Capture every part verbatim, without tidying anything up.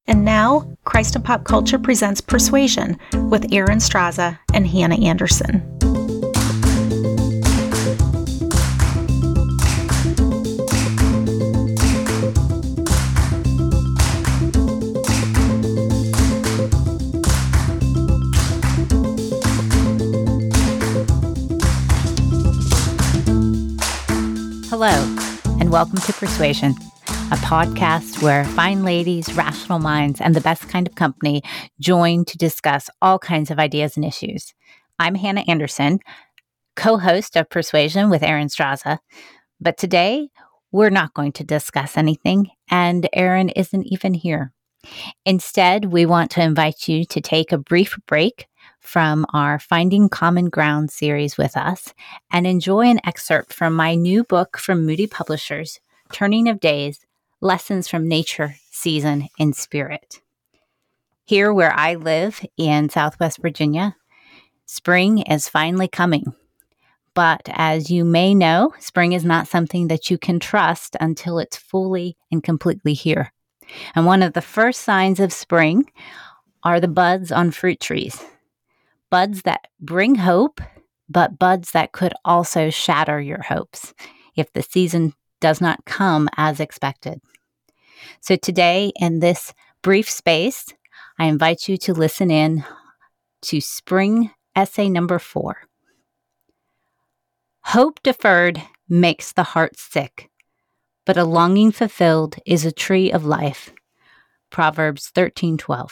And now, Christ in Pop Culture presents Persuasion with Aaron Straza and Hannah Anderson. Hello, and welcome to Persuasion, a podcast where fine ladies, rational minds, and the best kind of company join to discuss all kinds of ideas and issues. I'm Hannah Anderson, co-host of Persuasion with Aaron Straza, but today we're not going to discuss anything, and Aaron isn't even here. Instead, we want to invite you to take a brief break from our Finding Common Ground series with us and enjoy an excerpt from my new book from Moody Publishers, Turning of Days, Lessons from Nature, Season, and Spirit. Here where I live in Southwest Virginia, spring is finally coming. But as you may know, spring is not something that you can trust until it's fully and completely here. And one of the first signs of spring are the buds on fruit trees. Buds that bring hope, but buds that could also shatter your hopes if the season does not come as expected. So today, in this brief space, I invite you to listen in to spring essay number four. Hope deferred makes the heart sick, but a longing fulfilled is a tree of life. Proverbs thirteen twelve.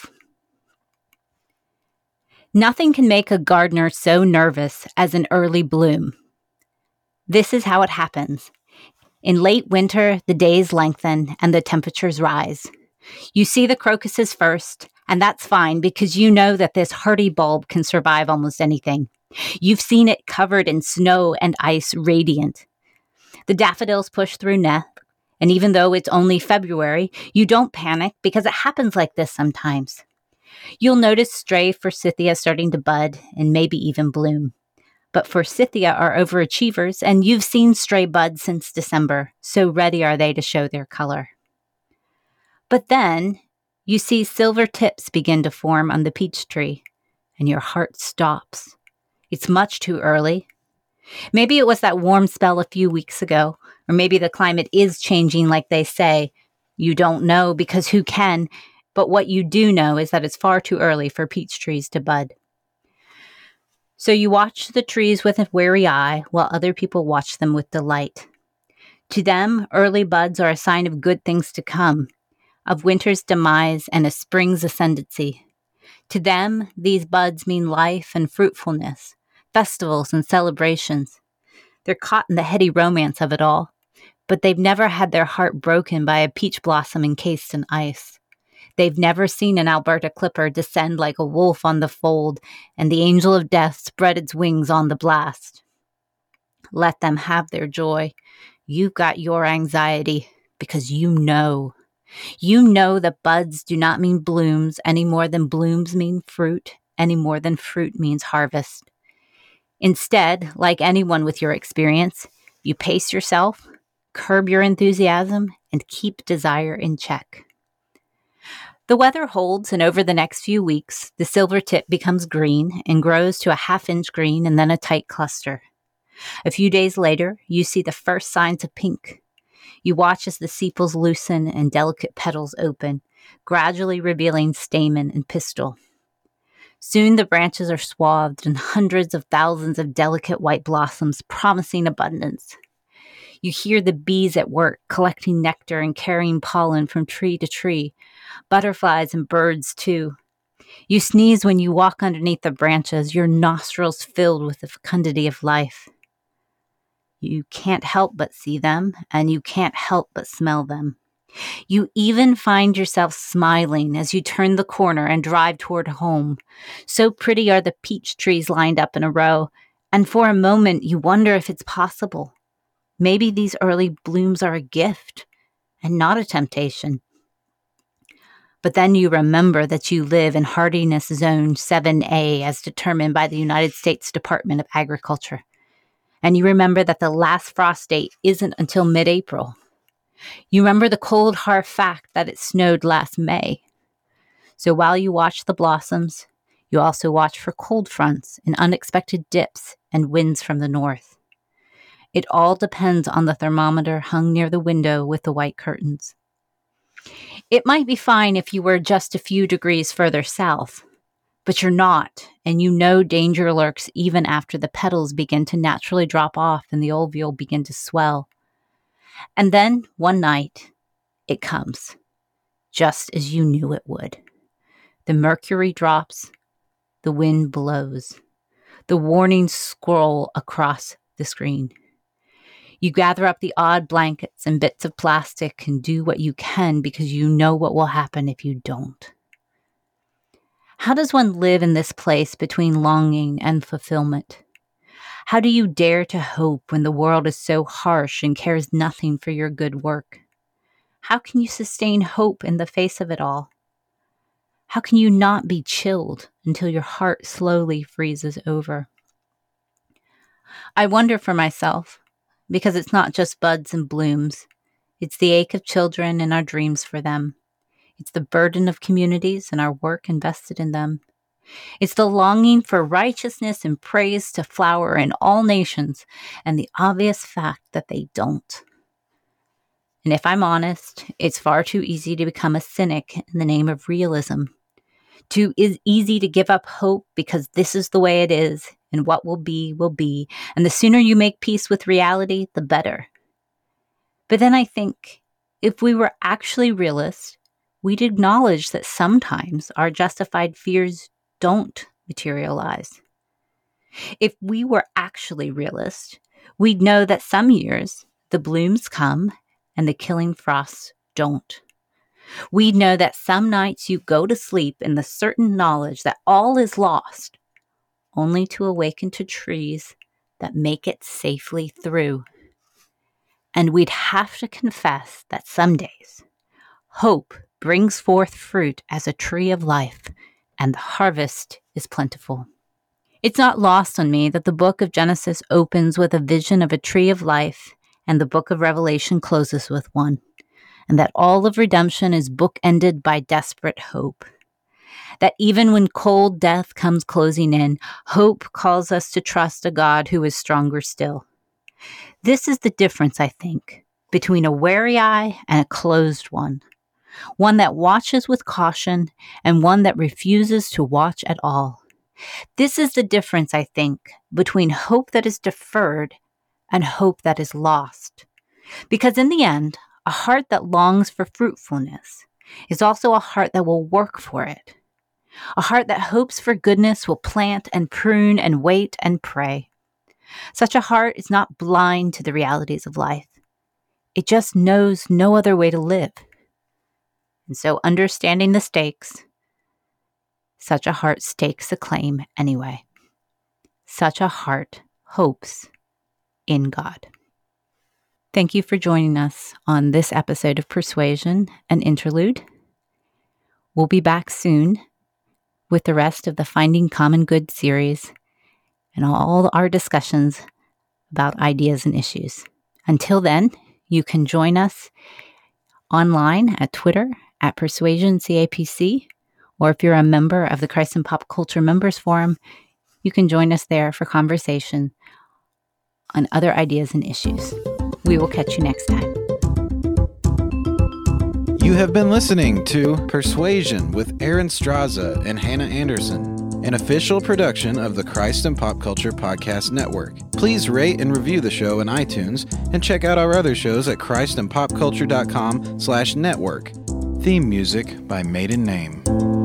Nothing can make a gardener so nervous as an early bloom. This is how it happens. In late winter, the days lengthen and the temperatures rise. You see the crocuses first, and that's fine because you know that this hardy bulb can survive almost anything. You've seen it covered in snow and ice, radiant. The daffodils push through nests, and even though it's only February, you don't panic because it happens like this sometimes. You'll notice stray forsythia starting to bud and maybe even bloom. But forsythia are overachievers, and you've seen stray buds since December, so ready are they to show their color. But then you see silver tips begin to form on the peach tree, and your heart stops. It's much too early. Maybe it was that warm spell a few weeks ago, or maybe the climate is changing like they say. You don't know because who can? But what you do know is that it's far too early for peach trees to bud. So you watch the trees with a wary eye while other people watch them with delight. To them, early buds are a sign of good things to come, of winter's demise and a spring's ascendancy. To them, these buds mean life and fruitfulness, festivals and celebrations. They're caught in the heady romance of it all, but they've never had their heart broken by a peach blossom encased in ice. They've never seen an Alberta clipper descend like a wolf on the fold and the angel of death spread its wings on the blast. Let them have their joy. You've got your anxiety because you know. You know that buds do not mean blooms any more than blooms mean fruit, any more than fruit means harvest. Instead, like anyone with your experience, you pace yourself, curb your enthusiasm, and keep desire in check. The weather holds, and over the next few weeks, the silver tip becomes green and grows to a half-inch green and then a tight cluster. A few days later, you see the first signs of pink. You watch as the sepals loosen and delicate petals open, gradually revealing stamen and pistil. Soon the branches are swathed in hundreds of thousands of delicate white blossoms, promising abundance. You hear the bees at work, collecting nectar and carrying pollen from tree to tree. Butterflies and birds, too. You sneeze when you walk underneath the branches, your nostrils filled with the fecundity of life. You can't help but see them, and you can't help but smell them. You even find yourself smiling as you turn the corner and drive toward home. So pretty are the peach trees lined up in a row, and for a moment you wonder if it's possible. Maybe these early blooms are a gift and not a temptation. But then you remember that you live in hardiness zone seven A as determined by the United States Department of Agriculture. And you remember that the last frost date isn't until mid-April. You remember the cold, hard fact that it snowed last May. So while you watch the blossoms, you also watch for cold fronts and unexpected dips and winds from the north. It all depends on the thermometer hung near the window with the white curtains. It might be fine if you were just a few degrees further south, but you're not, and you know danger lurks even after the petals begin to naturally drop off and the ovule begin to swell. And then, one night, it comes, just as you knew it would. The mercury drops, the wind blows, the warnings scroll across the screen. You gather up the odd blankets and bits of plastic and do what you can because you know what will happen if you don't. How does one live in this place between longing and fulfillment? How do you dare to hope when the world is so harsh and cares nothing for your good work? How can you sustain hope in the face of it all? How can you not be chilled until your heart slowly freezes over? I wonder for myself, because it's not just buds and blooms. It's the ache of children and our dreams for them. It's the burden of communities and our work invested in them. It's the longing for righteousness and praise to flower in all nations and the obvious fact that they don't. And if I'm honest, it's far too easy to become a cynic in the name of realism. Too is easy to give up hope because this is the way it is, and what will be, will be. And the sooner you make peace with reality, the better. But then I think, if we were actually realists, we'd acknowledge that sometimes our justified fears don't materialize. If we were actually realists, we'd know that some years the blooms come and the killing frosts don't. We'd know that some nights you go to sleep in the certain knowledge that all is lost, only to awaken to trees that make it safely through. And we'd have to confess that some days, hope brings forth fruit as a tree of life, and the harvest is plentiful. It's not lost on me that the book of Genesis opens with a vision of a tree of life, and the book of Revelation closes with one, and that all of redemption is bookended by desperate hope. That even when cold death comes closing in, hope calls us to trust a God who is stronger still. This is the difference, I think, between a wary eye and a closed one. One that watches with caution and one that refuses to watch at all. This is the difference, I think, between hope that is deferred and hope that is lost. Because in the end, a heart that longs for fruitfulness is also a heart that will work for it. A heart that hopes for goodness will plant and prune and wait and pray. Such a heart is not blind to the realities of life. It just knows no other way to live. And so understanding the stakes, such a heart stakes a claim anyway. Such a heart hopes in God. Thank you for joining us on this episode of Persuasion, an interlude. We'll be back soon with the rest of the Finding Common Good series and all our discussions about ideas and issues. Until then, you can join us online at Twitter at Persuasion C A P C, or if you're a member of the Christ and Pop Culture Members Forum, you can join us there for conversation on other ideas and issues. We will catch you next time. You have been listening to Persuasion with Aaron Straza and Hannah Anderson, an official production of the Christ and Pop Culture Podcast Network. Please rate and review the show in iTunes and check out our other shows at christ and pop culture dot com slash network. Theme music by Maiden Name.